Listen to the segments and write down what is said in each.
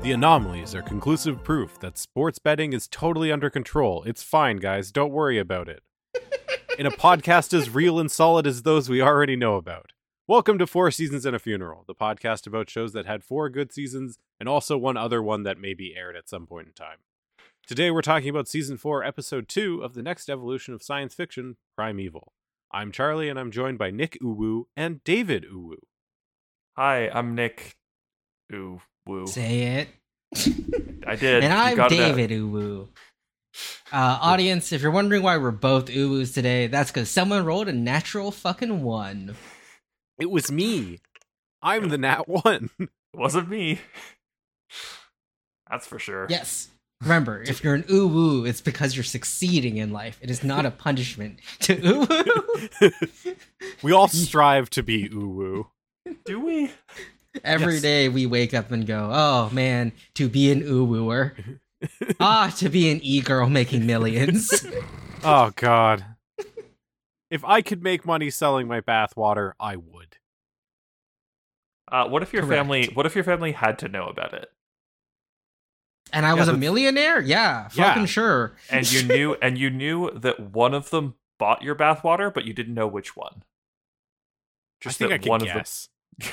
The anomalies are conclusive proof that sports betting is totally under control. It's fine, guys. Don't worry about it. In a podcast as real and solid as those we already know about. Welcome to 4 Seasons and a Funeral, the podcast about shows that had 4 good seasons and also one other one that may be aired at some point in time. Today we're talking about Season 4, Episode 2 of the next evolution of science fiction, Primeval. I'm Charlie, and I'm joined by Nick Uwu and David Uwu. Hi, I'm Nick Uwu. Say it. I did. And I'm David Uwu. Audience, if you're wondering why we're both Uwus today, that's because someone rolled a natural fucking 1. It was me. I'm the nat 1. It wasn't me. That's for sure. Yes. Remember, if you're an Uwu, it's because you're succeeding in life. It is not a punishment to Uwu. We all strive to be Uwu. Do we? Every day we wake up and go, oh man, to be an Uwooer. To be an e-girl making millions. Oh god. If I could make money selling my bathwater, I would. What if your family had to know about it? And I was a millionaire? Yeah, fucking sure. And you knew that one of them bought your bathwater, but you didn't know which one. I think I can guess.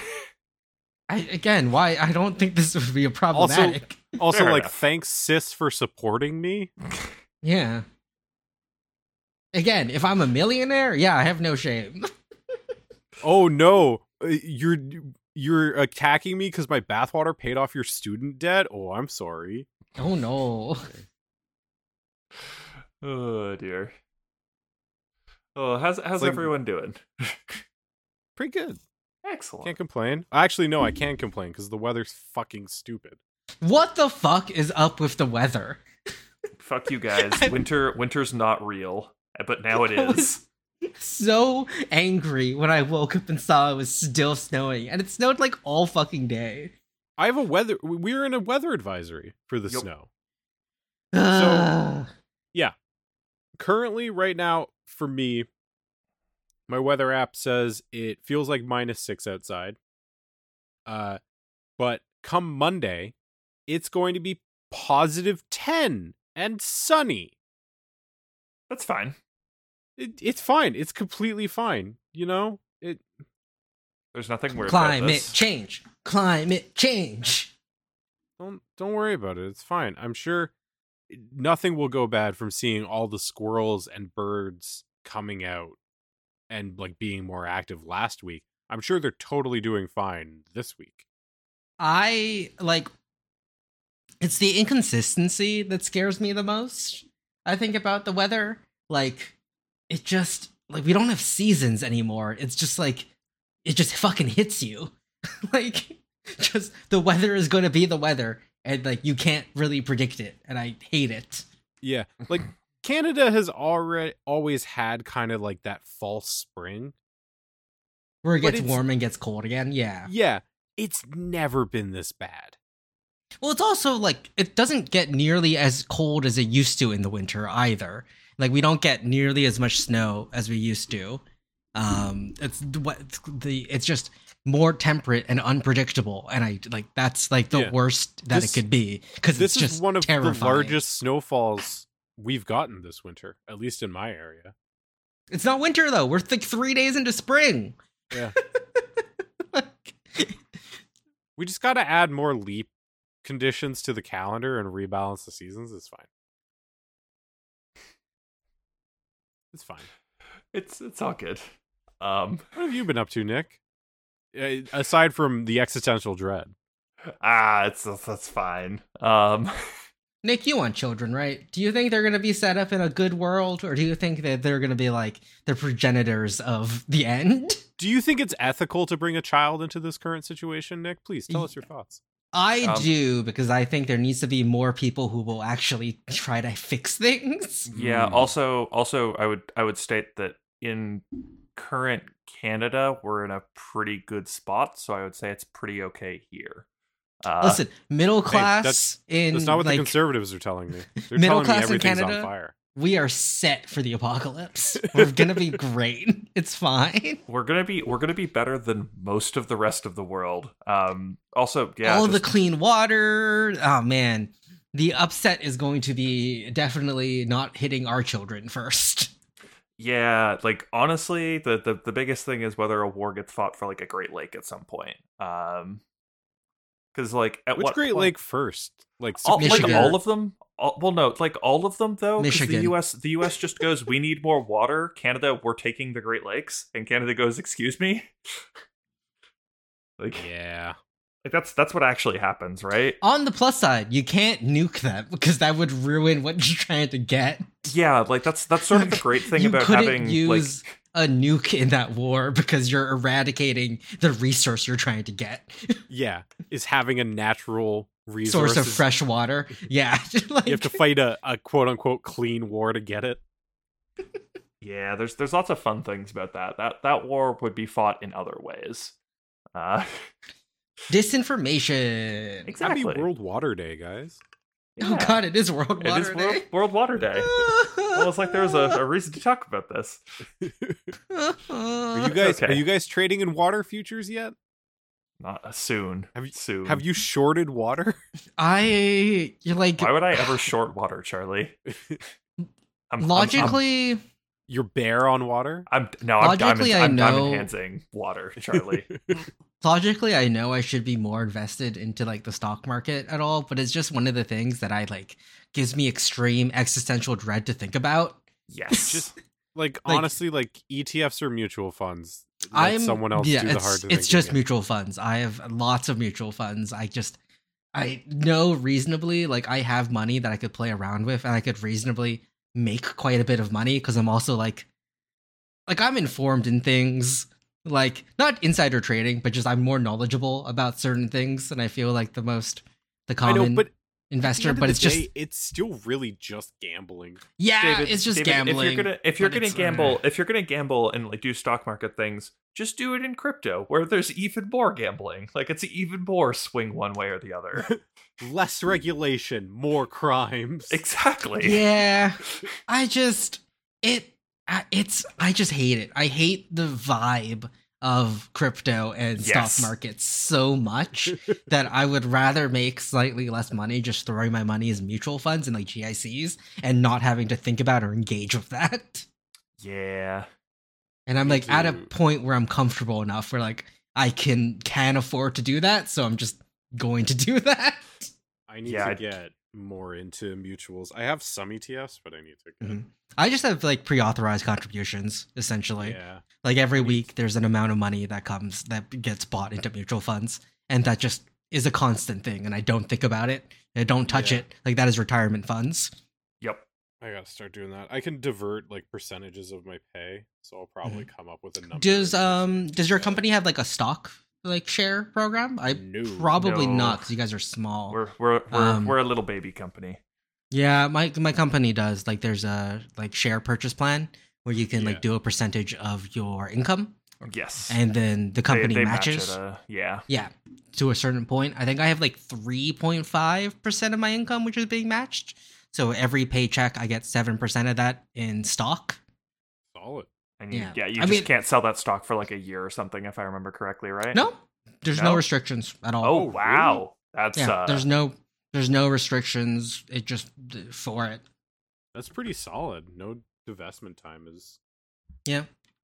Why? I don't think this would be a problematic. Also, Fair like, enough. thanks, sis, for supporting me. Yeah. Again, if I'm a millionaire, I have no shame. Oh no, you're attacking me because my bathwater paid off your student debt? Oh, I'm sorry. Oh no. Oh dear. Oh, how's like- everyone doing? Pretty good. Excellent. Can't complain. Actually, no, I can complain because the weather's fucking stupid. What the fuck is up with the weather? Fuck you guys. Winter's not real, but now it I is. was so angry when I woke up and saw it was still snowing, and it snowed like all fucking day. I have we're in a weather advisory for the Yep. snow. Ugh. Currently, right now, for me, my weather app says it feels like -6 outside. But come Monday, it's going to be +10 and sunny. That's fine. It's fine. It's completely fine. You know? There's nothing weird about Climate this. change. Climate change. Don't worry about it. It's fine. I'm sure nothing will go bad from seeing all the squirrels and birds coming out and like being more active last week. I'm sure they're totally doing fine this week. It's the inconsistency that scares me the most. I think about the weather. Like, it just, like, we don't have seasons anymore. It's just like, it just fucking hits you. Like, just the weather is going to be the weather, and like, you can't really predict it, and I hate it. Yeah. Like Canada has always had kind of like that false spring. Where it But gets it's- warm and gets cold again, yeah. Yeah. It's never been this bad. Well, it's also like it doesn't get nearly as cold as it used to in the winter either. Like we don't get nearly as much snow as we used to. It's just more temperate and unpredictable, and that's like the worst that it could be because This it's just is one of terrifying. the largest snowfalls we've gotten this winter, at least in my area. It's not winter though. We're like 3 days into spring. Yeah. We just got to add more leap conditions to the calendar and rebalance the seasons. It's fine. It's fine. It's all good. What have you been up to, Nick? Aside from the existential dread. That's fine. Nick, you want children, right? Do you think they're going to be set up in a good world, or do you think that they're going to be like the progenitors of the end? Do you think it's ethical to bring a child into this current situation, Nick? Please tell us your thoughts. I do, because I think there needs to be more people who will actually try to fix things. Yeah. Also, I would state that in current Canada, we're in a pretty good spot, so I would say it's pretty okay here. Listen, middle class That's not what the like conservatives are telling me. They're middle telling me class in everything's on Canada? fire. we are set for the apocalypse. We're gonna be great. It's fine. We're gonna be better than most of the rest of the world. Also, yeah, All the clean water. Oh man, the upset is going to be definitely not hitting our children first. yeah. Like honestly, the biggest thing is whether a war gets fought for like a Great Lake at some point. Because like at Which what Great point, Lake first? Like all, like Michigan. all of them. Well, no, like all of them though. 'Cause Michigan. the U.S. just goes, we need more water. Canada, we're taking the Great Lakes, and Canada goes, excuse me. Like, yeah. like that's what actually happens, right? On the plus side, you can't nuke them because that would ruin what you're trying to get. Yeah, like that's sort of the great thing you about couldn't having use like a nuke in that war because you're eradicating the resource you're trying to get. Yeah. Is having a natural resource. Source of fresh water. Yeah. Like, You have to fight a quote unquote clean war to get it. yeah, there's lots of fun things about that. That war would be fought in other ways. disinformation. Exactly. Happy World Water Day, guys. Oh Yeah. god, it is World It Water is Day. World Water Day. Well, it's like there was a reason to talk about this. Are you guys trading in water futures yet? Not soon. Soon. Have you shorted water? You're like Why would I ever short water, Charlie? logically You're bare on water? I'm Logically, I I'm know- enhancing water, Charlie. logically I know I should be more invested into like the stock market at all, but it's just one of the things that I like gives me extreme existential dread to think about. Yes. Just like Like- honestly, like ETFs or mutual funds. Let someone else do the hard thinking. it's just mutual funds. I have lots of mutual funds. I know reasonably like I have money that I could play around with and I could reasonably make quite a bit of money because I'm also like I'm informed in things, like not insider trading, but just I'm more knowledgeable about certain things and I feel like the common I know, but investor, at the but end it's of the just day, it's still really just gambling. yeah, David, it's just David, gambling. If you're but gonna it's, gamble, if you're gonna gamble and like do stock market things, just do it in crypto, where there's even more gambling. Like it's even more swing one way or the other. Less regulation, more crimes. Exactly. Yeah, I just hate it. I hate the vibe of crypto and Yes. stock markets so much that I would rather make slightly less money just throwing my money as mutual funds and like GICs and not having to think about or engage with that. Yeah. And I'm Me like at a too. point where I'm comfortable enough where like I can afford to do that, so I'm just going to do that. I need Yeah, to get more into mutuals. I have some ETFs, but I need to get Mhm. I just have like pre-authorized contributions essentially. yeah. Like every week there's an amount of money that gets bought into mutual funds and that just is a constant thing and I don't think about it. I don't touch Yeah. it. Like that is retirement funds. Yep. I gotta start doing that. I can divert like percentages of my pay, so I'll probably come up with a number. Does your company have like a stock like share program? I No. probably No. not because you guys are small. We're Um, a little baby company. Yeah, my company does. Like there's a like share purchase plan where you can Yeah. like do a percentage of your income Yes. and then the company they matches. Match it, yeah. Yeah, to a certain point. I think I have like 3.5% of my income, which is being matched. So every paycheck, I get 7% of that in stock. Solid. And you, Yeah. yeah, you I just mean- can't sell that stock for like a year or something, if I remember correctly, right? No, there's No? no restrictions at all. Oh Oh, wow, that's yeah, there's no restrictions. It just for it. That's pretty solid. No divestment time is. Yeah.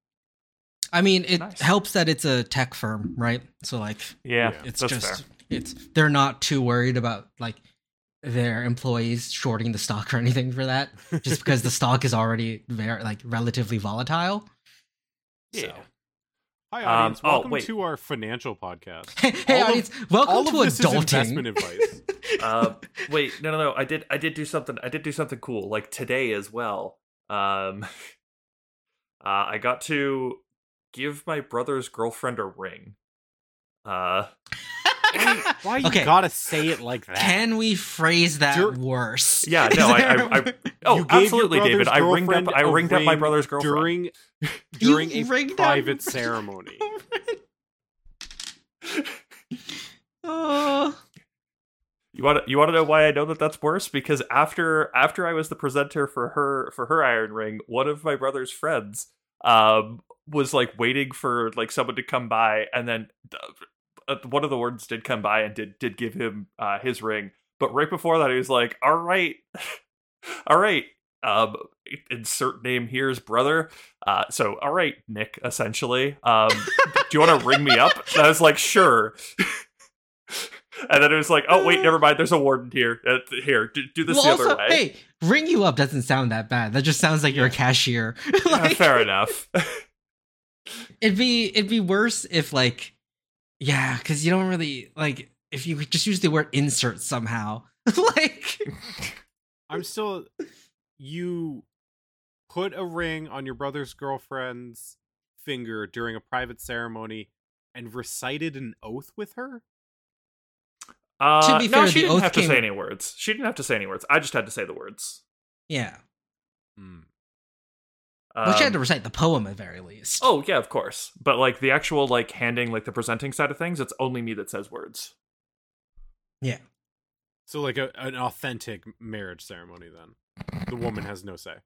I mean, it Nice. helps that it's a tech firm, right? So like, yeah. Yeah. it's that's just fair. they're not too worried about like their employees shorting the stock or anything for that, just because the stock is already very like relatively volatile. Yeah. So. Hi, audience. oh, Welcome wait. to our financial podcast. Hey, All of- audience, welcome All to of this is investment adulting. advice. Wait, no. I did do something. I did do something cool, like today as well. I got to give my brother's girlfriend a ring. Why you Okay. gotta say it like that? Can we phrase that Dur- worse? Yeah, Is no, there- I oh, You gave your absolutely, David. brother's I ringed girlfriend up a my ring brother's girlfriend during You a ringed up- private ceremony. Oh. You want to know why I know that that's worse? Because after I was the presenter for her iron ring, one of my brother's friends was like waiting for like someone to come by, and then one of the wardens did come by and did give him his ring. But right before that, he was like, "All right, all right, insert name here's brother." So all right, Nick, essentially. Do you want to ring me up? And I was like, sure. And then it was like, oh wait, never mind. There's a warden here. Here, do this the other way. Hey, ring you up doesn't sound that bad. That just sounds like you're a cashier. Like, fair enough. it'd be worse if like, yeah, because you don't really like if you just use the word insert somehow. Like, you put a ring on your brother's girlfriend's finger during a private ceremony and recited an oath with her? To be fair, no, she the didn't oath have to came- say any words. She didn't have to say any words. I just had to say the words. Yeah. Um, But you had to recite the poem at very least. Oh, yeah, of course. But, like, the actual, like, handing, like, the presenting side of things, it's only me that says words. Yeah. So like an authentic marriage ceremony then. The woman has no say.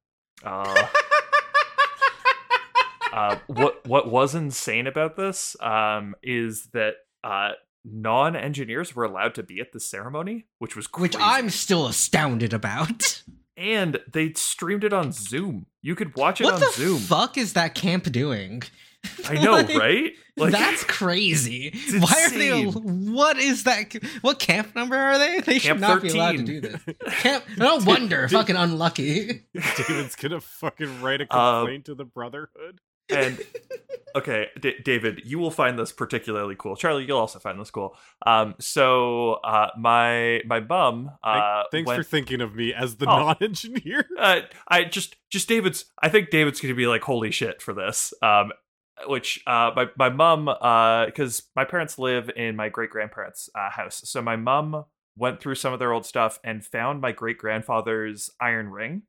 What was insane about this is that non-engineers were allowed to be at the ceremony, which was crazy. Which I'm still astounded about. And they streamed it on Zoom. You could watch it What on the Zoom. fuck is that camp doing? I know, Like, right? Like, that's crazy. it's Why are they? insane. What is that? What camp number are they? They should Camp not be allowed to 13. do this. Camp. No wonder. Fucking unlucky. David's gonna fucking write a complaint to the Brotherhood. And okay, David, you will find this particularly cool. Charlie, you'll also find this cool. So my mom Thanks for thinking of me as the Oh. non-engineer. I just David's. I think David's going to be like, holy shit for this. Which my mom, because my parents live in my great grandparents' house, so my mom went through some of their old stuff and found my great grandfather's iron ring.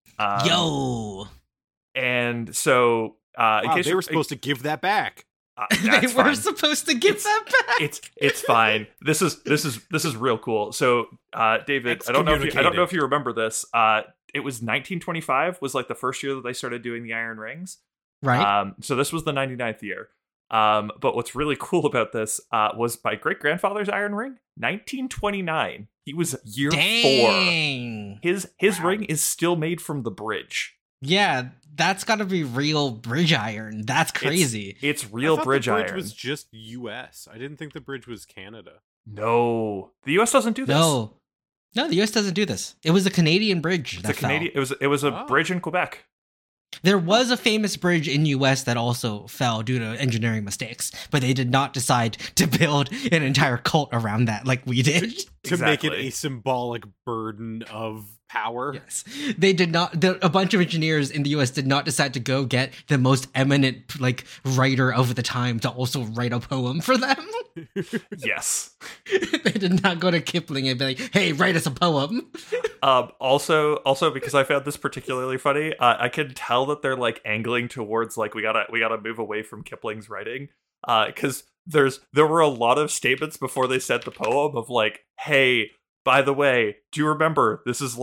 Yo. And so Wow, they were supposed to give that back. They were supposed to give that back. It's fine. This is real cool. So, David, I don't know if you remember this. It was 1925 was like the first year that they started doing the iron rings. Right. So this was the 99th year. But what's really cool about this was my great grandfather's iron ring, 1929. He was year 4. Dang. His ring is still made from the bridge. Yeah, that's got to be real bridge iron. That's crazy. It's real I thought bridge the bridge iron. was just U.S. I didn't think the bridge was Canada. No, the U.S. doesn't do this. No, the U.S. doesn't do this. It was a Canadian bridge. It's a Canadian. It was a bridge in Quebec. There was a famous bridge in U.S. that also fell due to engineering mistakes, but they did not decide to build an entire cult around that like we did. To make it Exactly. a symbolic burden of power. Yes, they did not. A bunch of engineers in the U.S. did not decide to go get the most eminent like writer of the time to also write a poem for them. Yes. They did not go to Kipling and be like, "Hey, write us a poem." Also, because I found this particularly funny, I can tell that they're like angling towards like we gotta move away from Kipling's writing, because there were a lot of statements before they said the poem of like, hey, by the way, do you remember this is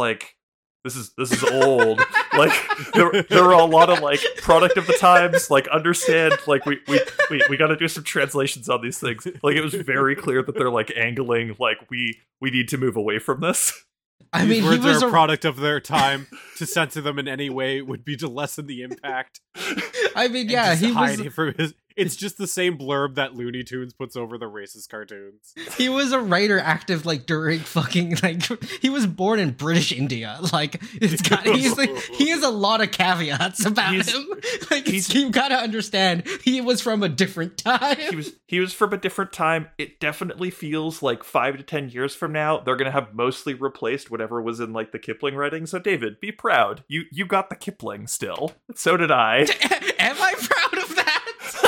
old. Like there were a lot of like product of the times, like understand, like we got to do some translations on these things. Like it was very clear that they're like angling, like we need to move away from this. I These mean, he words was are a a product of their time. To censor them in any way would be to lessen the impact. I mean, And yeah, just he hide was. it from his. It's just the same blurb that Looney Tunes puts over the racist cartoons. He was a writer active like during fucking like he was born in British India. Like it's got he has a lot of caveats about him. Like you gotta understand he was from a different time. He was from a different time. It definitely feels like 5 to 10 years from now they're gonna have mostly replaced whatever was in like the Kipling writing. So David, be proud. You got the Kipling still. So did I. Am I proud of that?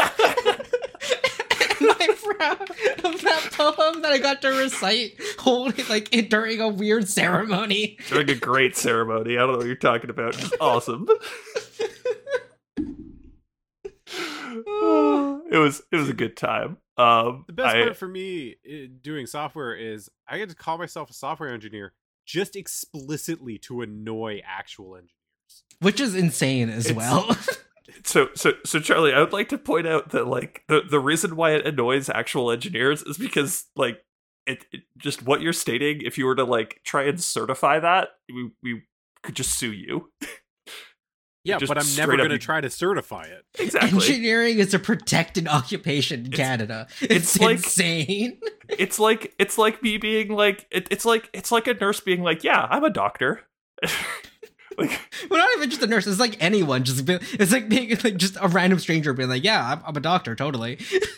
Am I proud of that poem that I got to recite holding like during a weird ceremony? During a great ceremony. I don't know what you're talking about. It's awesome. It was a good time. The best part for me doing software is I get to call myself a software engineer just explicitly to annoy actual engineers, which is insane as well. So Charlie, I would like to point out that like the reason why it annoys actual engineers is because like it just what you're stating. If you were to like try and certify that, we could just sue you. Yeah, but I'm never going to try to certify it. Exactly. Engineering is a protected occupation in Canada. It's like, insane. It's like me being like it's like a nurse being like, yeah, I'm a doctor. Like, well, not even just a nurse. It's like anyone. It's like being like just a random stranger being like, yeah, I'm a doctor, totally.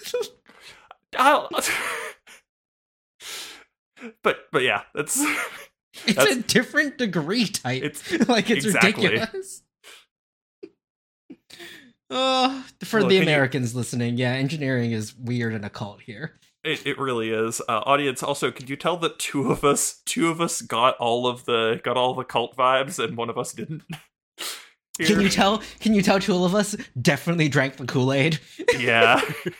But yeah, that's a different degree type. It's like it's exactly ridiculous. For the Americans listening, yeah, engineering is weird and a cult here. It really is. Audience, also, can you tell that two of us got all the cult vibes and one of us didn't? Can you tell two of us definitely drank the Kool-Aid? Yeah.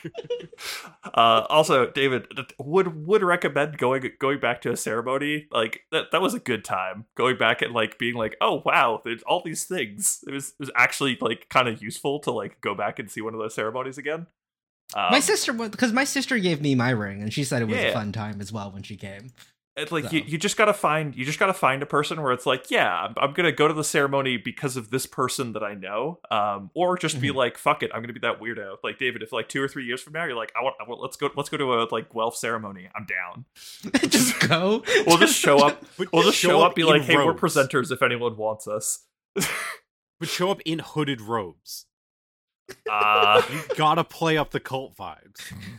Also, David would recommend going back to a ceremony. Like that was a good time. Going back and like being like, oh wow, there's all these things. It was actually like kind of useful to like go back and see one of those ceremonies again. My sister gave me my ring and she said it was a fun time as well when she came. It's like so. you just gotta find a person where it's like, yeah, I'm gonna go to the ceremony because of this person that I know, or just be like, fuck it, I'm gonna be that weirdo. Like David, if like 2 or 3 years from now you're like, I want let's go to a like Guelph ceremony, I'm down. Just go. We'll just show up. We'll just show up. Be like, hey, robes. We're presenters if anyone wants us. But show up in hooded robes. You gotta play up the cult vibes.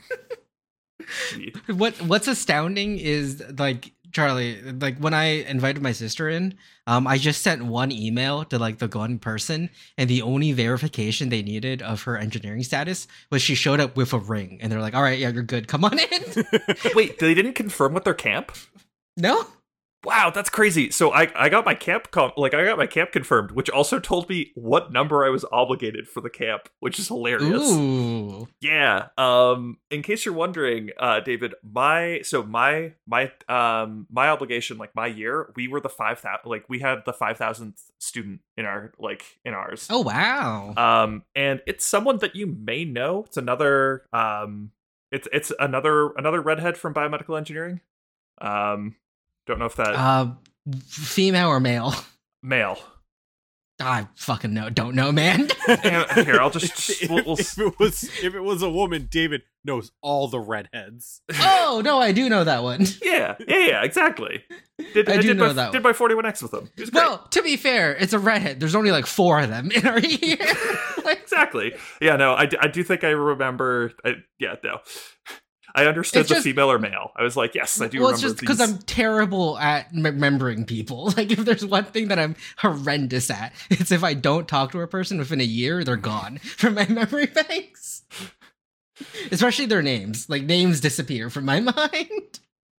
What's astounding is like, Charlie, like when I invited my sister in, I just sent one email to like the one person, and the only verification they needed of her engineering status was she showed up with a ring, and they're like, all right, yeah, you're good, come on in. Wait, they didn't confirm with their camp? No. Wow, that's crazy. So I got my camp confirmed, which also told me what number I was obligated for the camp, which is hilarious. Ooh. Yeah. In case you're wondering, David, my obligation, like my year, we were the 5,000, like we had the 5,000th student in ours. Oh wow. And it's someone that you may know. It's another it's another redhead from biomedical engineering. Don't know if that female or male. Male. I fucking don't know, man. Here, I'll just. If it was a woman, David knows all the redheads. Oh no, I do know that one. Yeah, exactly. Did my 41X with him. Well, to be fair, it's a redhead. There's only like 4 of them in our year. Exactly. Yeah, no, I do think I remember. No. I understood the female or male. I was like, yes, I do remember these. Well, it's just because I'm terrible at remembering people. Like, if there's one thing that I'm horrendous at, it's if I don't talk to a person within a year, they're gone from my memory banks. Especially their names. Like, names disappear from my mind.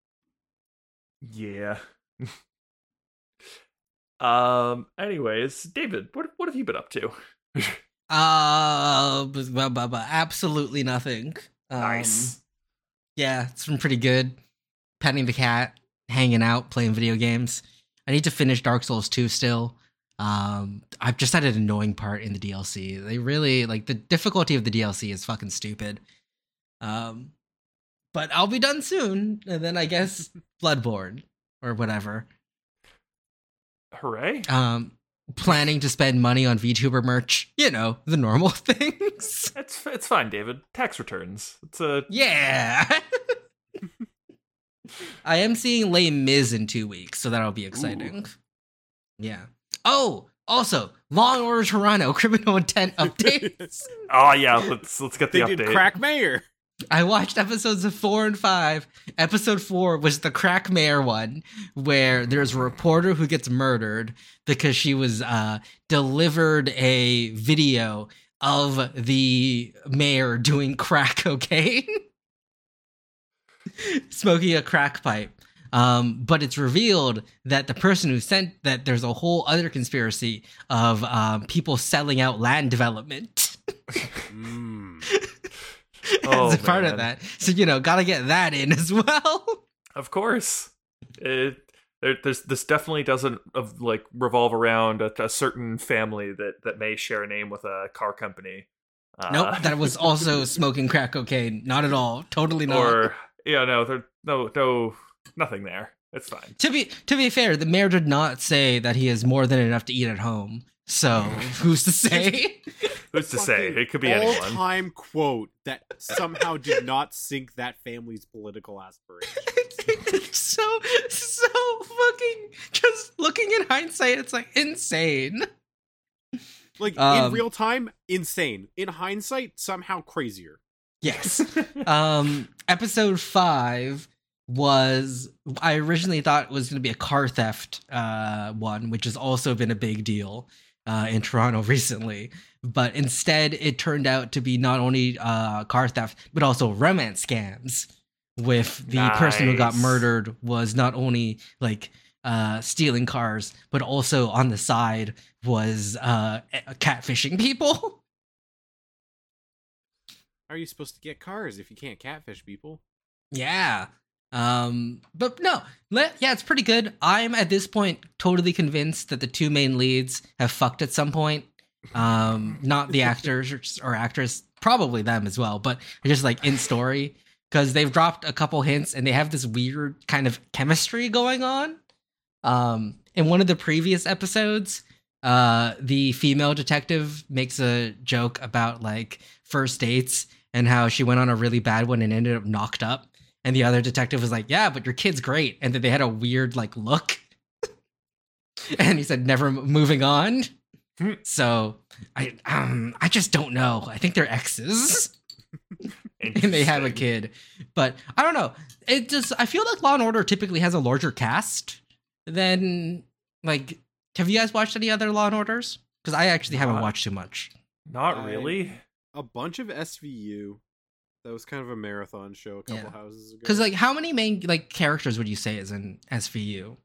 Yeah. Anyways, David, what have you been up to? Absolutely nothing. Nice. Yeah, it's been pretty good. Petting the cat, hanging out, playing video games. I need to finish Dark Souls 2 still. I've just had an annoying part in the DLC. They really, like, the difficulty of the DLC is fucking stupid. But I'll be done soon, and then I guess Bloodborne, or whatever. Hooray. Planning to spend money on VTuber merch. You know, the normal things. It's fine, David. Tax returns. Yeah. I am seeing Les Mis in 2 weeks, so that'll be exciting. Ooh. Yeah. Oh, also, Law & Order Toronto Criminal Intent updates. Oh yeah, let's get the update. Did Crack Mayor. I watched episodes of 4 and 5. Episode 4 was the Crack Mayor one, where there's a reporter who gets murdered because she was delivered a video of the mayor doing crack cocaine, smoking a crack pipe. But it's revealed that the person who sent that, there's a whole other conspiracy of people selling out land development. Oh, as a part of man. that. So, gotta get that in as well. Of course. This definitely doesn't revolve around a certain family that may share a name with a car company. Nope, that was also smoking crack cocaine. Not at all. Totally not. Or no, nothing there. It's fine. To be fair, the mayor did not say that he has more than enough to eat at home. So who's to say? Who's to say? It could be anyone. All-time quote that somehow did not sink that family's political aspirations. so fucking, just looking in hindsight, it's like insane. Like in real time, insane. In hindsight, somehow crazier. Yes. Episode 5 was, I originally thought was going to be a car theft one, which has also been a big deal in Toronto recently. But instead, it turned out to be not only car theft, but also romance scams. With the person who got murdered was not only stealing cars, but also on the side was catfishing people. How are you supposed to get cars if you can't catfish people? Yeah. But no, it's pretty good. I'm at this point totally convinced that the two main leads have fucked at some point. Not the actors or actress, probably them as well, but just in story, because they've dropped a couple hints and they have this weird kind of chemistry going on. In one of the previous episodes, the female detective makes a joke about first dates and how she went on a really bad one and ended up knocked up. And the other detective was like, yeah, but your kid's great. And then they had a weird look. And he said, never moving on. So I just don't know. I think they're exes. And they have a kid. But I don't know. I feel like Law & Order typically has a larger cast than have you guys watched any other Law & Orders? Because I actually haven't watched too much. Not really. A bunch of SVU. That was kind of a marathon show a couple houses ago. Because how many main characters would you say is in SVU?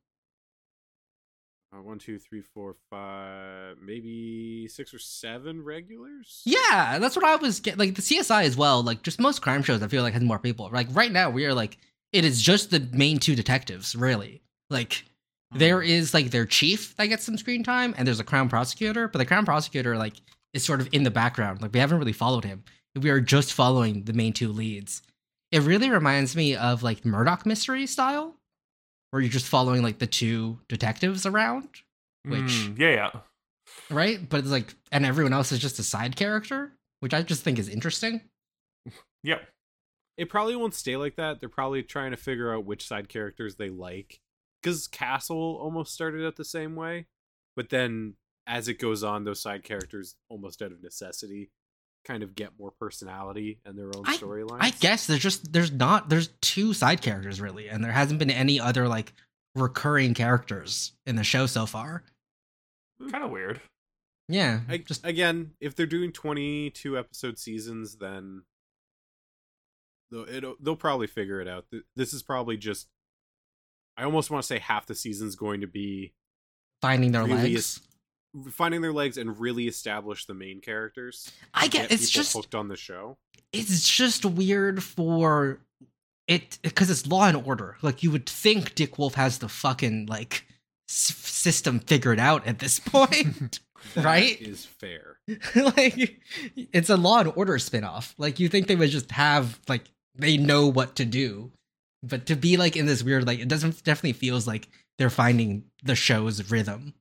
1, 2, 3, 4, 5, maybe 6 or 7 regulars. Yeah, that's what I was the CSI as well. Just most crime shows, I feel has more people. Right now, we are it is just the main two detectives, really. There is their chief that gets some screen time, and there's a crown prosecutor. But the crown prosecutor is sort of in the background. We haven't really followed him. We are just following the main two leads. It really reminds me of Murdoch mystery style, where you're just following the two detectives around, which right. But it's and everyone else is just a side character, which I just think is interesting. Yep. It probably won't stay like that. They're probably trying to figure out which side characters they like, because Castle almost started out the same way, but then as it goes on, those side characters almost out of necessity kind of get more personality and their own storylines. I guess there's two side characters really, and there hasn't been any other recurring characters in the show so far. Kind of weird. Yeah. Again, if they're doing 22 episode seasons, then they'll probably figure it out. This is probably just, I almost want to say half the season's going to be finding their legs. Finding their legs and really establish the main characters. I get it's just hooked on the show. It's just weird for it because it's Law and Order. You would think Dick Wolf has the fucking system figured out at this point, right? That is fair. It's a Law and Order spinoff. You think they would just have they know what to do, but to be in this weird it definitely feels like they're finding the show's rhythm.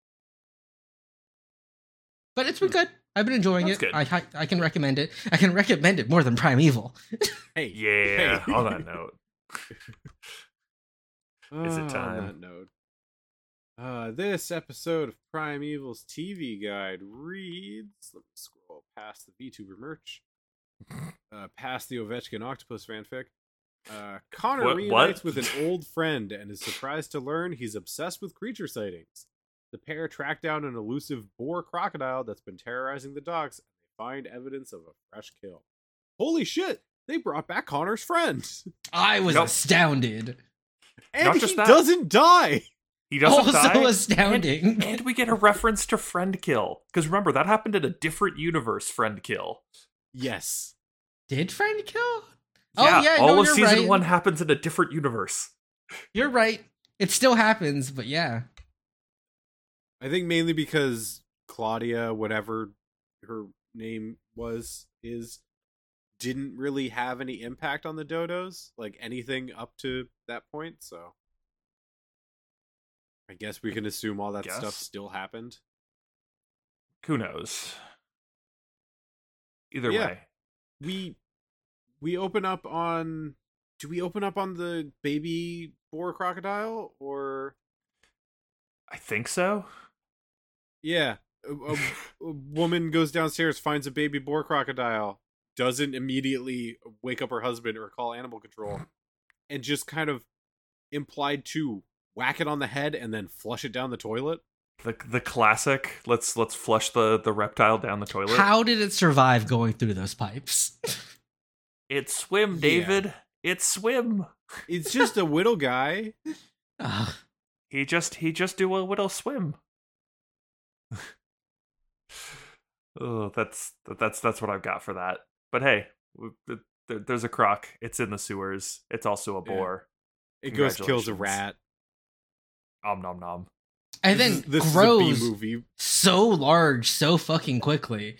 But it's been good. I've been enjoying it. Good. I can recommend it. I can recommend it more than Primeval. Hey. Yeah, hey. On that note. Is it time? On that note. This episode of Primeval's TV guide reads... Let me scroll past the VTuber merch. Past the Ovechkin Octopus fanfic. Connor reunites with an old friend and is surprised to learn he's obsessed with creature sightings. The pair track down an elusive boar crocodile that's been terrorizing the docks, and they find evidence of a fresh kill. Holy shit! They brought back Connor's friend! I was astounded. And Not he just that. doesn't die! He doesn't Also die. astounding. And we get a reference to Friend Kill. Because remember, that happened in a different universe, Friend Kill. Yes. Did Friend kill? Yeah, Oh yeah, all no, of you're season right. 1 happens in a different universe. You're right. It still happens, but yeah. I think mainly because Claudia, whatever her name didn't really have any impact on the dodos, like anything up to that point, so I guess we can assume all that stuff still happened. Who knows? Either Yeah. way. We open up on... Do we open up on the baby boar crocodile, or... I think so. Yeah. A woman goes downstairs, finds a baby boar crocodile, doesn't immediately wake up her husband or call animal control, and just kind of implied to whack it on the head and then flush it down the toilet. The classic, let's flush the reptile down the toilet. How did it survive going through those pipes? It's swim, David. Yeah. It's swim. It's just a whittle guy. Ugh. He just do a little swim. Oh, that's what I've got for that. But hey, there's a croc. It's in the sewers. It's also a boar. It goes kills a rat. Om nom nom. And then This grows is a B movie. so large so fucking quickly.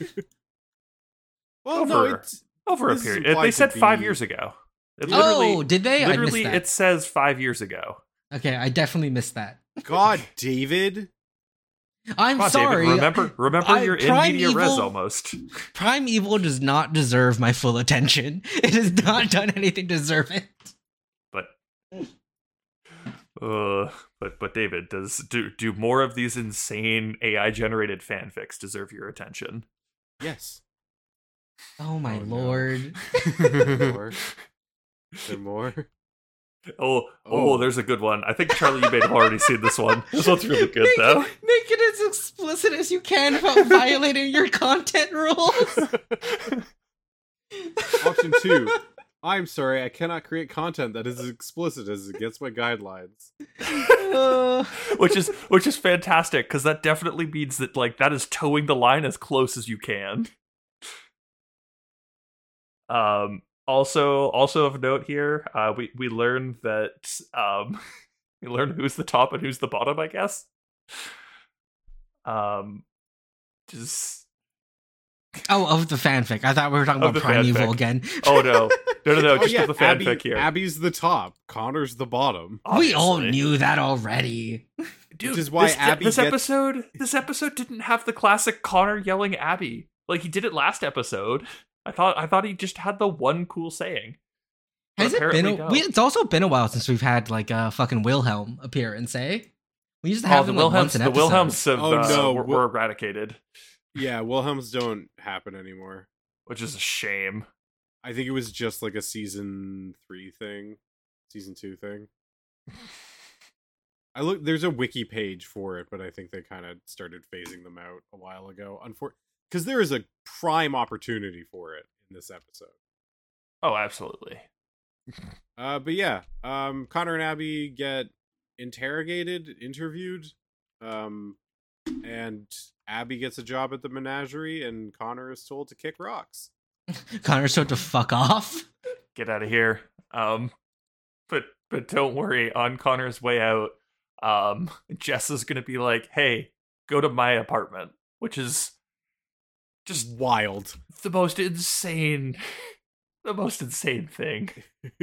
Well, no, it's Over a this is period. implied They said to 5 be- years ago. It Oh, did they? Literally, I missed it says 5 years ago. that. Okay, I definitely missed that. God, David. I'm Come on, sorry. David, remember you're in media res Primeval- almost. Primeval does not deserve my full attention. It has not done anything to deserve it. But David, do more of these insane AI generated fanfics deserve your attention? Yes. Oh my Oh, no. lord. More. Is there more? Oh, there's a good one. I think Charlie, you may have already seen this one. This one's really good Make though. it as explicit as you can without violating your content rules. Option 2. I'm sorry, I cannot create content that is as explicit as it gets my guidelines. which is fantastic because that definitely means that like that is towing the line as close as you can. Also of note here, we learned that we learned who's the top and who's the bottom, I guess. Just of the fanfic. I thought we were talking Of about the Primeval fanfic. again. no, just yeah, of the fanfic here. Abby's the top, Connor's the bottom. We all Obviously. knew that already. Dude, Which is why Abby this gets- episode didn't have the classic Connor yelling Abby like he did it last episode. I thought he just had the one cool saying. But Has it been? apparently no. It's also been a while since we've had like a fucking Wilhelm appearance, eh? We used to have the him like once Wilhelms, an the episode. Wilhelms have, Oh, no, were eradicated, Yeah, Wilhelms don't happen anymore. which is a shame. I think it was just like a season 3 thing. Season 2 thing. There's a wiki page for it, but I think they kind of started phasing them out a while ago. Because there is a prime opportunity for it in this episode. Oh, absolutely. But yeah, Connor and Abby get interviewed, and Abby gets a job at the menagerie, and Connor is told to kick rocks. Connor's told to fuck off. Get out of here. But don't worry. On Connor's way out, Jess is gonna be like, "Hey, go to my apartment," which is just Wild. the most insane thing.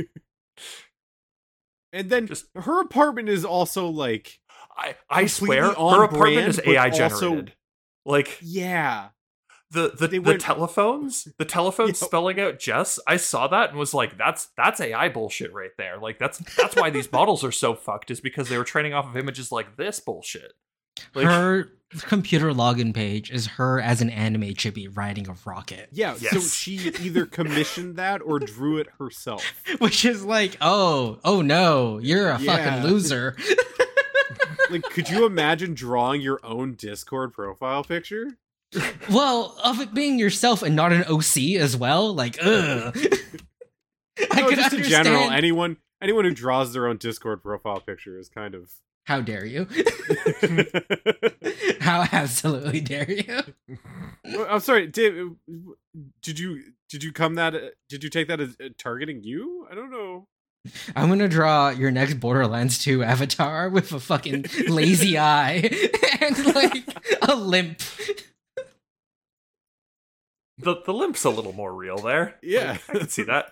And then Just- her apartment is also like, I swear, Completely her on apartment brand, is but AI also- generated. Like yeah. the They went- telephones Yep. spelling out Jess. I saw that and was like, that's AI bullshit right there. Like that's why these models are so fucked, is because they were training off of images like this bullshit. Like, Her computer login page is her as an anime chibi riding a rocket. Yeah, so Yes. she either commissioned that or drew it herself. Which is like, oh no, you're a Yeah. fucking loser. Like, could you imagine drawing your own Discord profile picture? Well, of it being yourself and not an OC as well, like, ugh. I No, could just in understand. general, anyone who draws their own Discord profile picture is kind of How dare you? How absolutely dare you? I'm sorry, Dave. Did you take that as targeting you? I don't know. I'm gonna draw your next Borderlands 2 avatar with a fucking lazy eye and like a limp. The limp's a little more real there. Yeah, Like, I can see that.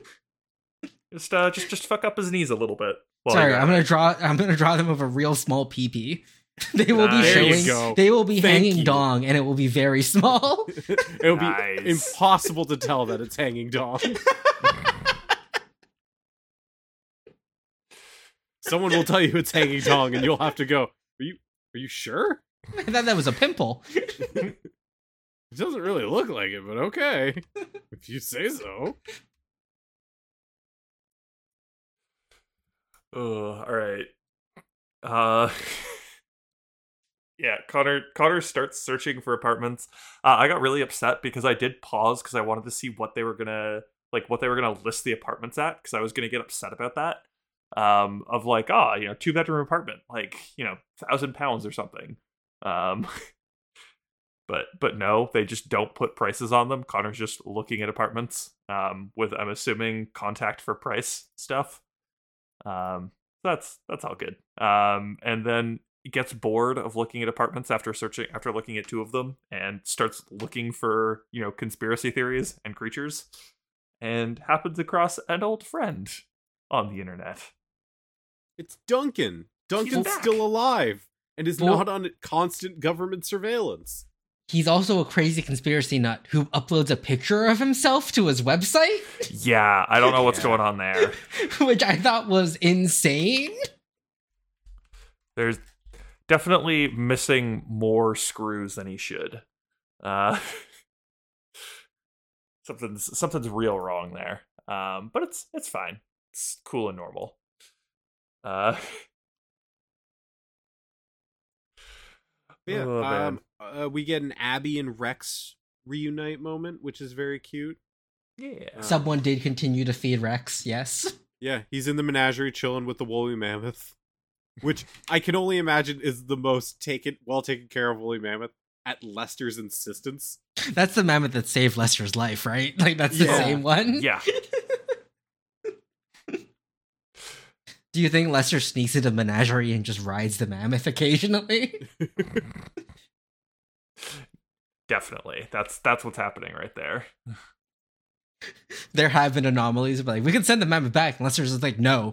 Just fuck up his knees a little bit. Sorry, I'm gonna draw them with a real small peepee. They will be There you showing. go. They will be Thank hanging you. dong, and it will be very small. It'll Nice. be impossible to tell that it's hanging dong. Someone will tell you it's hanging dong, and you'll have to go. Are you sure? I thought that was a pimple. It doesn't really look like it, but okay. If you say so. All right. Yeah, Connor starts searching for apartments. I got really upset because I did pause because I wanted to see what they were gonna list the apartments at, because I was gonna get upset about that. Of like, 2-bedroom apartment, like, £1,000 or something. But no, they just don't put prices on them. Connor's just looking at apartments, with, I'm assuming, contact for price stuff. That's all good. And then he gets bored of looking at apartments after looking at 2 of them, and starts looking for, conspiracy theories and creatures, and happens across an old friend on the internet. It's Duncan. Duncan's back. still alive and is Well- not on constant government surveillance. He's also a crazy conspiracy nut who uploads a picture of himself to his website, Yeah, I don't know what's going on there. which I thought was insane. There's definitely missing more screws than he should. Something's real wrong there. But it's fine. It's cool and normal. Yeah. Oh, man. We get an Abby and Rex reunite moment, which is very cute. Yeah. Someone did continue to feed Rex, yes. Yeah, he's in the menagerie chilling with the woolly mammoth, which I can only imagine is the most well taken care of woolly mammoth at Lester's insistence. That's the mammoth that saved Lester's life, right? Like, that's the Yeah. same one? Yeah. Do you think Lester sneaks into menagerie and just rides the mammoth occasionally? Definitely. That's what's happening right there. There have been anomalies, but like, we can send the mammoth back. And Lester's just like, no.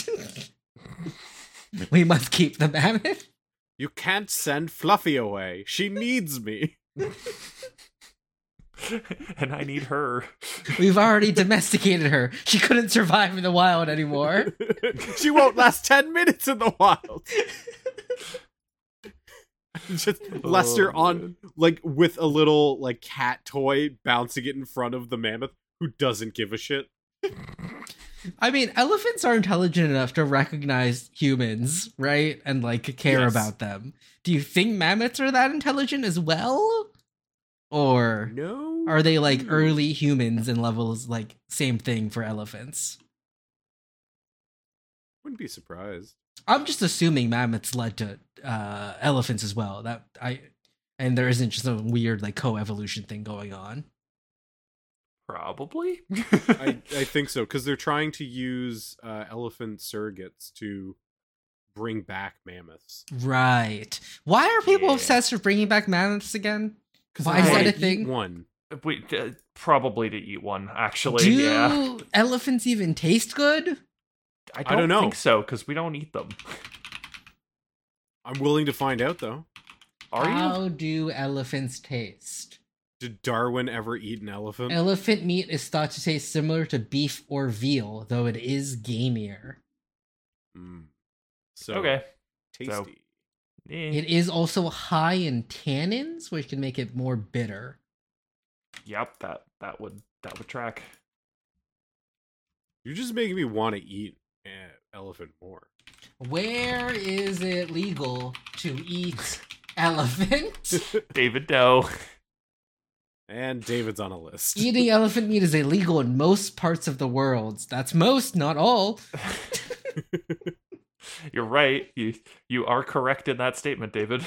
We must keep the mammoth. You can't send Fluffy away. She needs me. And I need her. We've already domesticated her. She couldn't survive in the wild anymore. She won't last 10 minutes in the wild. Just Lester on, like, with a little, like, cat toy bouncing it in front of the mammoth who doesn't give a shit. I mean, elephants are intelligent enough to recognize humans, right? And, like, care Yes. about them. Do you think mammoths are that intelligent as well? Or No. are they, like, early humans and levels, like, same thing for elephants? Wouldn't be surprised. I'm just assuming mammoths led to elephants as well. And there isn't just a weird, like, co-evolution thing going on. Probably. I think so, because they're trying to use elephant surrogates to bring back mammoths. Right. Why are people Yeah. obsessed with bringing back mammoths again? Because Why is that a thing? One. Probably to eat one, actually. Do Yeah. elephants even taste good? I don't don't know. think so, because we don't eat them. I'm willing to find out, though. Are you? How do elephants taste? Did Darwin ever eat an elephant? Elephant meat is thought to taste similar to beef or veal, though it is gamier. So, Okay. tasty. So- Eh. It is also high in tannins, which can make it more bitter. Yep, that would track. You're just making me want to eat elephant more. Where is it legal to eat elephant? David Doe. And David's on a list. Eating elephant meat is illegal in most parts of the world. That's most, not all. You're right. You are correct in that statement, David.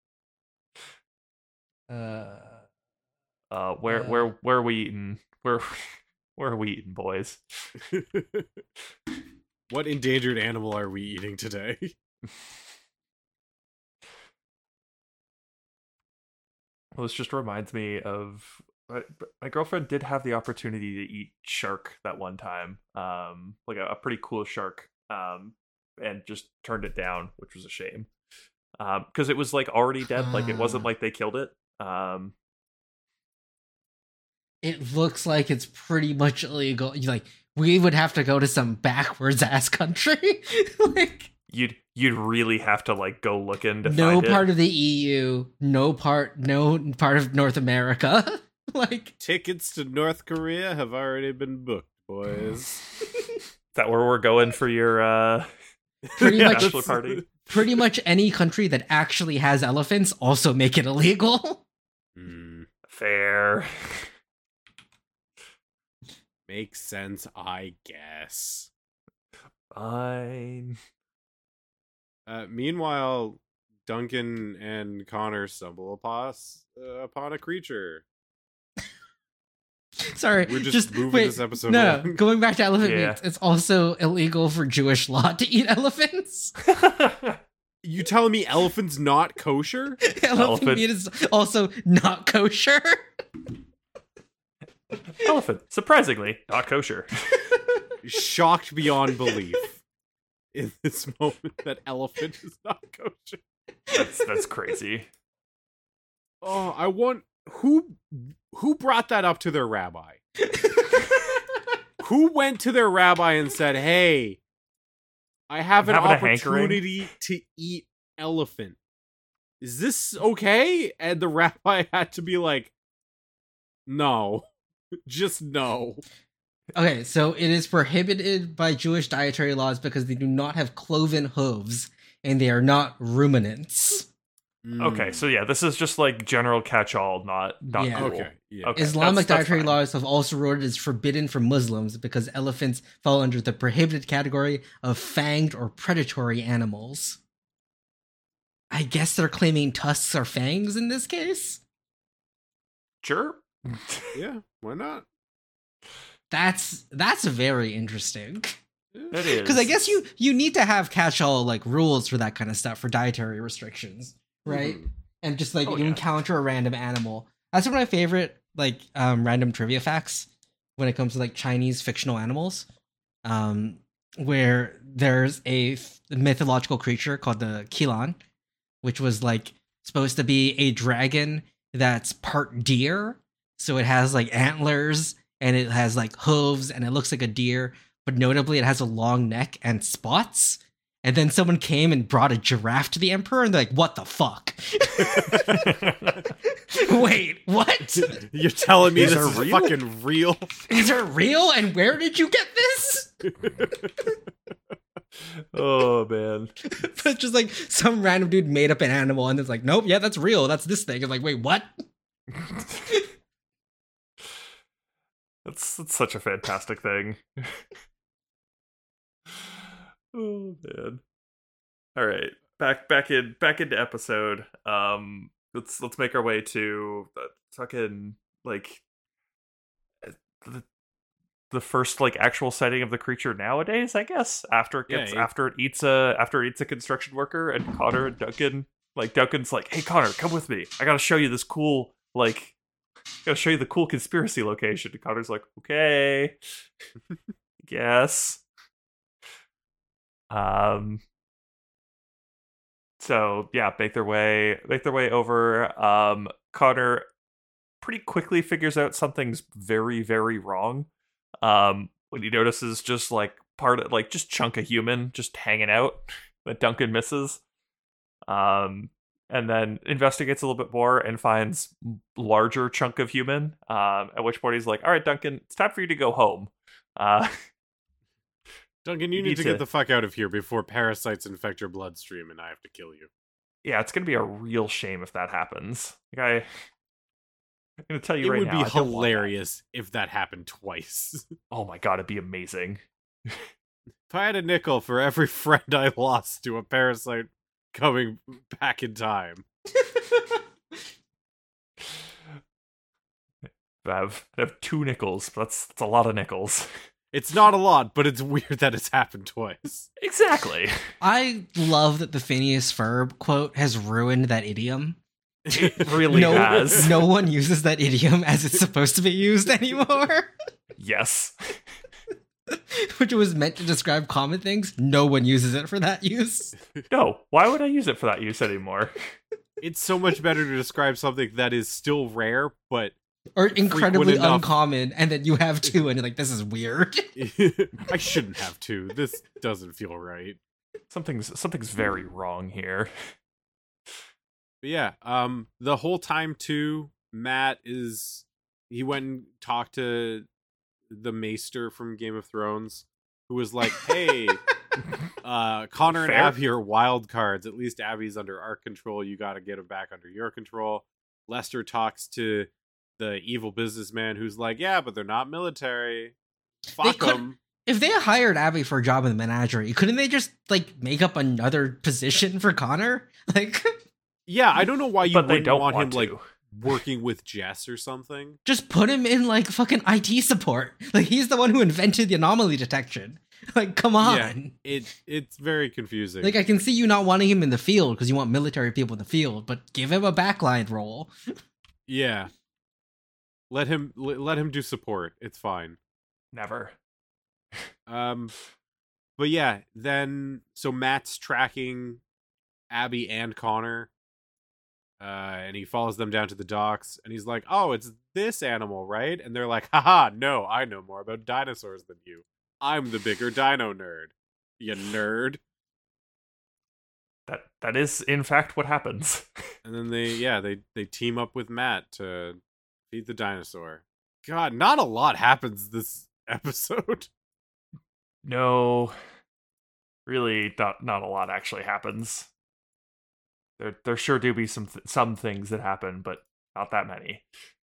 Uh, Where are we eating? Where are we eating, boys? What endangered animal are we eating today? Well, this just reminds me of my girlfriend did have the opportunity to eat shark that one time, like a pretty cool shark, and just turned it down, which was a shame, because it was like already dead. Like it wasn't like they killed it. it looks like it's pretty much illegal. Like we would have to go to some backwards ass country. Like you'd really have to like go looking to no find part it. of the EU, no part of North America. Like Tickets to North Korea have already been booked, boys. Is that where we're going for your pretty much bachelor party? pretty much any country that actually has elephants also make it illegal. Fair. Makes sense, I guess. Fine. Meanwhile, Duncan and Connor stumble upon a creature. Sorry, We're just moving wait, this episode No, along. going back to elephant Yeah. meat, it's also illegal for Jewish law to eat elephants. You telling me elephant's not kosher? Elephant meat is also not kosher. Elephant, surprisingly, not kosher. Shocked beyond belief in this moment that elephant is not kosher. That's crazy. Oh, I want who brought that up to their rabbi? Who went to their rabbi and said, "Hey, I have I'm an having a hankering." opportunity to eat elephant. Is this okay?" And the rabbi had to be like, "No. Just no." Okay, so it is prohibited by Jewish dietary laws because they do not have cloven hooves and they are not ruminants. Okay, so yeah, this is just like general catch-all, not Yeah. cool. Okay, yeah. Okay, Islamic that's dietary fine. laws have also wrote it as forbidden for Muslims because elephants fall under the prohibited category of fanged or predatory animals. I guess they're claiming tusks are fangs in this case? Sure. Yeah, why not? That's very interesting. It is. Because I guess you need to have catch-all like rules for that kind of stuff for dietary restrictions, right? Mhm. And just like Oh, you yeah. encounter a random animal. That's one of my favorite like random trivia facts when it comes to like Chinese fictional animals. Where there's a mythological creature called the Qilan, which was like supposed to be a dragon that's part deer. So it has like antlers and it has like hooves and it looks like a deer, but notably it has a long neck and spots. And then someone came and brought a giraffe to the emperor and they're like, "What the fuck?" Wait, what? You're telling me These this are is real? fucking real? These are real? And where did you get this? Oh man. But just like some random dude made up an animal and it's like, "Nope, yeah, that's real. That's this thing." It's like, wait, what? That's such a fantastic thing. Oh man. All right. Back into episode. Let's make our way to the fucking like the first like actual sighting of the creature nowadays, I guess. After it eats a construction worker, and Connor and Duncan's like, "Hey Connor, come with me. I gotta show you this cool gotta show you the cool conspiracy location." And Connor's like, "Okay, guess." So yeah, make their way over. Connor pretty quickly figures out something's very, very wrong. When he notices just like just chunk of human just hanging out that Duncan misses. And then investigates a little bit more and finds larger chunk of human. At which point he's like, "All right, Duncan, it's time for you to go home." Duncan, you You need need to to- get the fuck out of here before parasites infect your bloodstream and I have to kill you. Yeah, it's gonna be a real shame if that happens. Like I'm gonna tell you It right would now, be I don't want that. hilarious if that happened twice. Oh my god, it'd be amazing. if I had a nickel for every friend I lost to a parasite coming back in time. I have 2 nickels, but that's a lot of nickels. It's not a lot, but it's weird that it's happened twice. Exactly. I love that the Phineas Ferb quote has ruined that idiom. It really has. No one uses that idiom as it's supposed to be used anymore. Yes. Which was meant to describe common things. No one uses it for that use. No, why would I use it for that use anymore? It's so much better to describe something that is still rare, but Or incredibly enough. uncommon, and then you have 2 and you're like, this is weird. I shouldn't have 2. This doesn't feel right. Something's very wrong here. But yeah, the whole time too, Matt he went and talked to the Maester from Game of Thrones, who was like, hey, Connor and Fair. Abby are wild cards. At least Abby's under our control. You got to get him back under your control. Lester talks to the evil businessman who's like, yeah, but they're not military. Fuck them. If they hired Abby for a job in the menagerie, couldn't they just like make up another position for Connor? Like, Yeah, I don't know why you But they wouldn't don't want him want to. like working with Jess or something. just put him in like fucking IT support. Like, he's the one who invented the anomaly detection. Like, come on. Yeah, it's very confusing. Like, I can see you not wanting him in the field because you want military people in the field, but give him a backline role. Yeah. Let him do support. It's fine. Never. But yeah, then so Matt's tracking Abby and Connor. And he follows them down to the docks and he's like, "Oh, it's this animal, right?" And they're like, "Haha, no, I know more about dinosaurs than you. I'm the bigger dino nerd. You nerd." That is in fact what happens. And then they team up with Matt to feed the dinosaur. God, not a lot happens this episode. No. Really not a lot actually happens. There sure do be some things that happen, but not that many.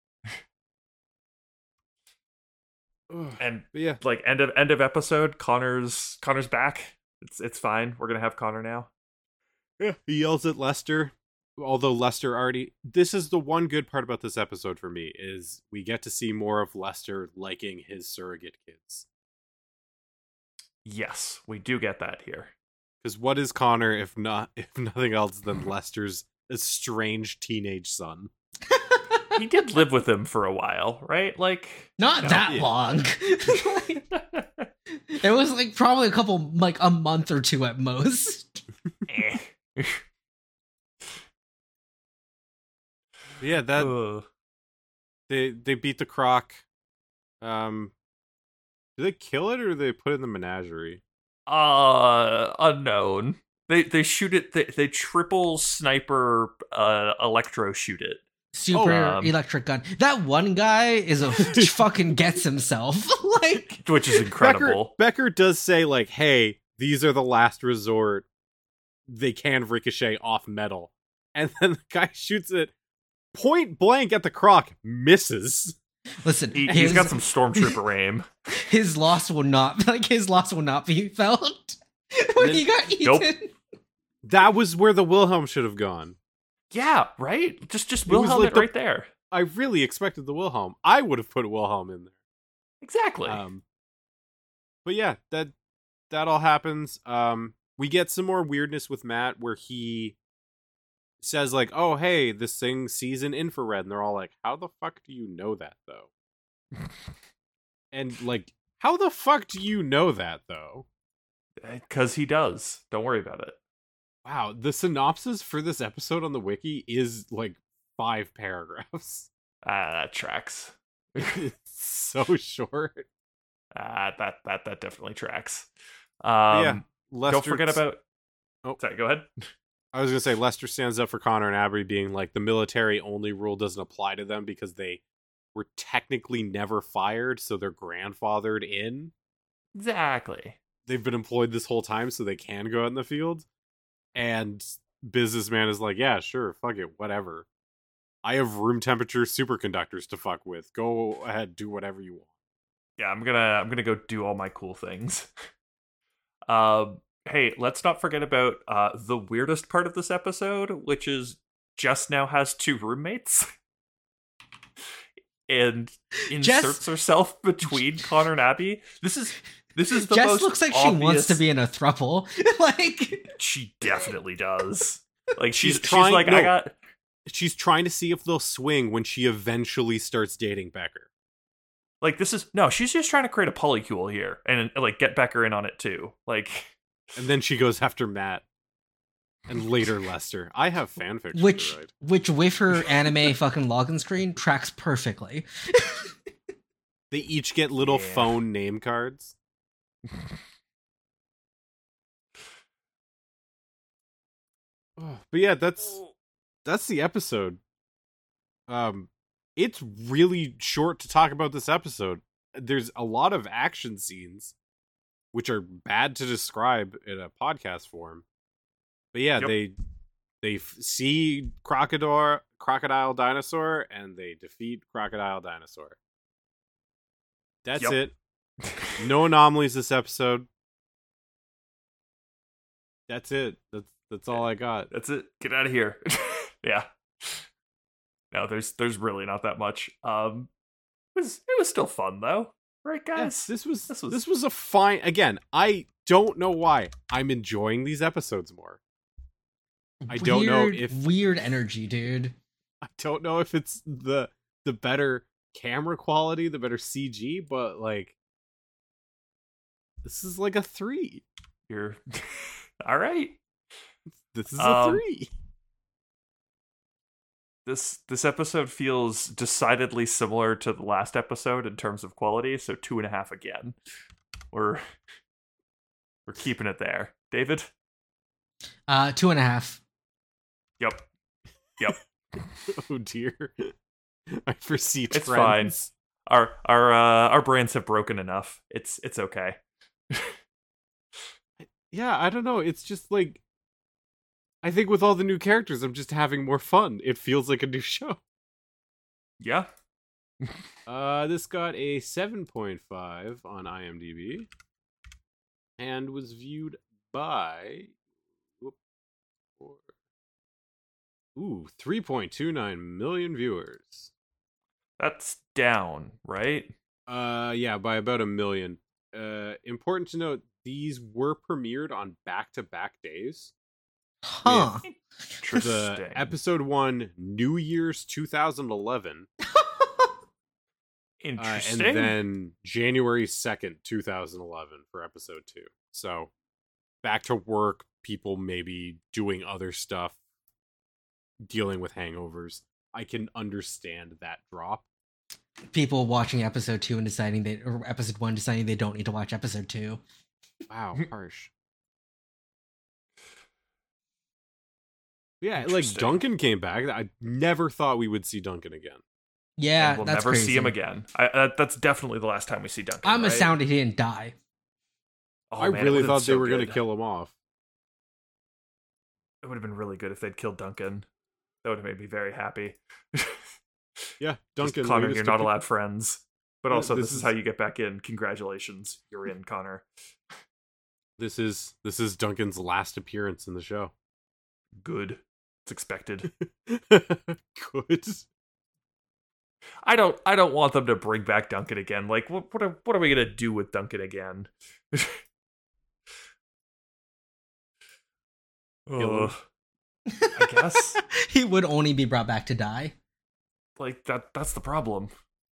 And But yeah, like end of episode, Connor's back. It's fine. We're gonna have Connor now. yeah, he yells at Lester. Although Lester already, this is the one good part about this episode for me is we get to see more of Lester liking his surrogate kids. Yes, we do get that here. Because what is Connor if nothing else than Lester's estranged teenage son? He did live with him for a while, right? Like Not that yeah. long. It was like probably a month or 2 at most. eh. Yeah, that Ugh. they beat the croc. Do they kill it or do they put it in the menagerie? Unknown. They shoot it. They triple sniper electro shoot it. Super Oh, electric gun. That one guy is a fucking gets himself. Like, Which is incredible. Becker does say like, "Hey, these are the last resort. They can ricochet off metal," and then the guy shoots it point blank at the croc, misses. listen, He's got some stormtrooper aim. his loss will not be felt when he got eaten. Nope. That was where the Wilhelm should have gone. Yeah, right? Just was Wilhelm like it the- right there. I really expected the Wilhelm. I would have put Wilhelm in there. Exactly. But yeah, that all happens. We get some more weirdness with Matt where he says like, "Oh, hey, this thing sees in infrared," and they're all like, "How the fuck do you know that though?" And like, how the fuck do you know that though? Because he does. Don't worry about it. Wow, the synopsis for this episode on the wiki is like 5 paragraphs. That tracks. It's so short. That definitely tracks. Yeah, Lester, Don't forget about. Oh. Sorry, go ahead. I was gonna say Lester stands up for Connor and Abby, being like the military only rule doesn't apply to them because they were technically never fired, so they're grandfathered in. Exactly. They've been employed this whole time, so they can go out in the field. And businessman is like, "Yeah, sure, fuck it, whatever. I have room temperature superconductors to fuck with. Go ahead, do whatever you want." Yeah, I'm gonna go do all my cool things. Hey, let's not forget about the weirdest part of this episode, which is Jess now has 2 roommates and inserts herself between Connor and Abby. This is the Jess most looks like obvious... she wants to be in a throuple. Like she definitely does. Like she's trying, like, no, she's trying to see if they'll swing when she eventually starts dating Becker. Like she's just trying to create a polycule here and like get Becker in on it too. Like, and then she goes after Matt and later Lester. I have fanfiction which to write. which with her anime fucking login screen tracks perfectly. They each get little phone name cards. But yeah, that's the episode. It's really short to talk about this episode. There's a lot of action scenes, which are bad to describe in a podcast form. But yeah, they see Crocodile Dinosaur, and they defeat Crocodile Dinosaur. That's it. No anomalies this episode. That's it. That's all I got. That's it. Get out of here. Yeah. No, there's really not that much. It was still fun though, right, guys? Yeah, this was a fine. Again, I don't know why I'm enjoying these episodes more. I don't know if weird energy, dude. I don't know if it's the better camera quality, the better CG, but like this is like a 3. You're all right. This is a 3. This episode feels decidedly similar to the last episode in terms of quality, so 2.5 again. We're keeping it there. David? 2.5. Yep. Oh dear. I foresee trends. It's fine. Our brains have broken enough. It's okay. Yeah, I don't know. It's just like I think with all the new characters, I'm just having more fun. It feels like a new show. Yeah. This got a 7.5 on IMDb and was viewed by 3.29 million viewers. That's down, right? Yeah, by about 1 million. Important to note, these were premiered on back-to-back days. Huh. The episode 1, New Year's 2011. Interesting. And then January 2nd, 2011 for episode 2. So, back to work, people maybe doing other stuff, dealing with hangovers. I can understand that drop. People watching episode 2 and or episode 1 deciding they don't need to watch episode 2. Wow, harsh. Yeah, like Duncan came back. I never thought we would see Duncan again. Yeah, and we'll that's never crazy. see him again. That's definitely the last time we see Duncan. I'm right? astounded he didn't die. Oh, I man, really thought so they were going good. to kill him off. It would have been really good if they'd killed Duncan. That would have made me very happy. Yeah, Duncan. Connor, you're not allowed friends. But also, this this is how you get back in. Congratulations, you're in, Connor. This is Duncan's last appearance in the show. Good. It's expected. Good. I don't want them to bring back Duncan again. Like, what are we gonna do with Duncan again? Kill him. I guess. He would only be brought back to die. Like that's the problem.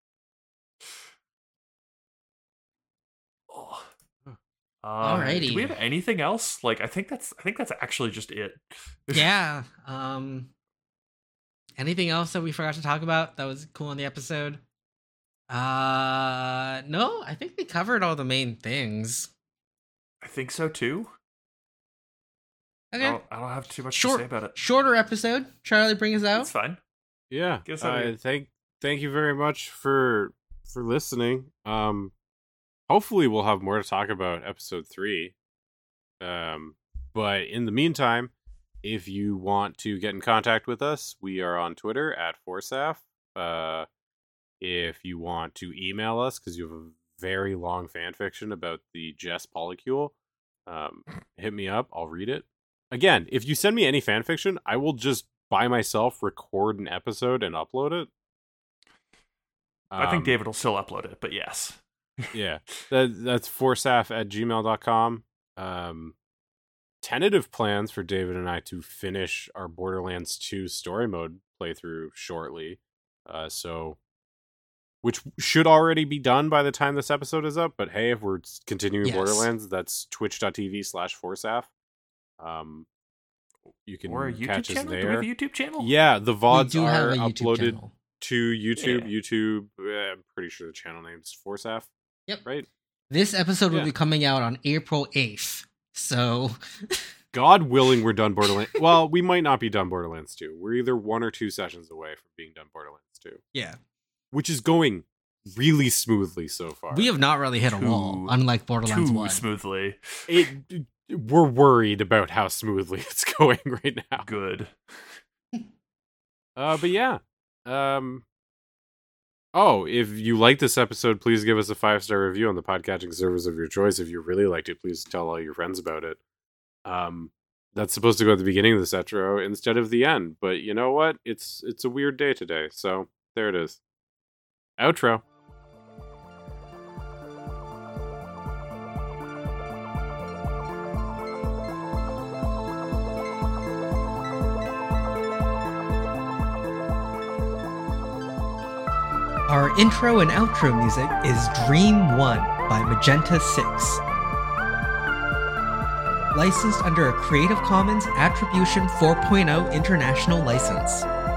Oh. Alrighty. Do we have anything else? Like, I think that's actually just it. Yeah. Anything else that we forgot to talk about that was cool in the episode? No, I think we covered all the main things. I think so too. Okay. I don't have too much to say about it. Shorter episode. Charlie, bring us out. It's fine. Yeah. Get us out of here. Thank you very much for listening. Hopefully we'll have more to talk about episode 3. But in the meantime, if you want to get in contact with us, we are on Twitter at Forsaf. If you want to email us because you have a very long fan fiction about the Jess Polycule, hit me up. I'll read it. Again, if you send me any fan fiction, I will just by myself record an episode and upload it. I think David will still upload it, but yes. Yeah. That's forsaf@gmail.com. Tentative plans for David and I to finish our Borderlands 2 story mode playthrough shortly. Which should already be done by the time this episode is up, but hey, if we're continuing Borderlands, that's twitch.tv/forsaf. You can catch us there. Do we have a YouTube channel? Yeah, the VODs are uploaded channel. to YouTube. Yeah. YouTube, I'm pretty sure the channel name is Forsaf. Yep. Right? This episode will be coming out on April 8th. So, God willing, we're done Borderlands. Well, we might not be done Borderlands 2. We're either 1 or 2 sessions away from being done Borderlands 2. yeah. Which is going really smoothly so far. We have not really hit a wall, unlike Borderlands Too 1. smoothly. We're worried about how smoothly it's going right now. Good. But yeah. If you like this episode, please give us a 5-star review on the podcatching servers of your choice. If you really liked it, please tell all your friends about it. That's supposed to go at the beginning of this outro instead of the end. But you know what? It's a weird day today. So there it is. Outro. Our intro and outro music is Dream 1 by Magenta 6. Licensed under a Creative Commons Attribution 4.0 International License.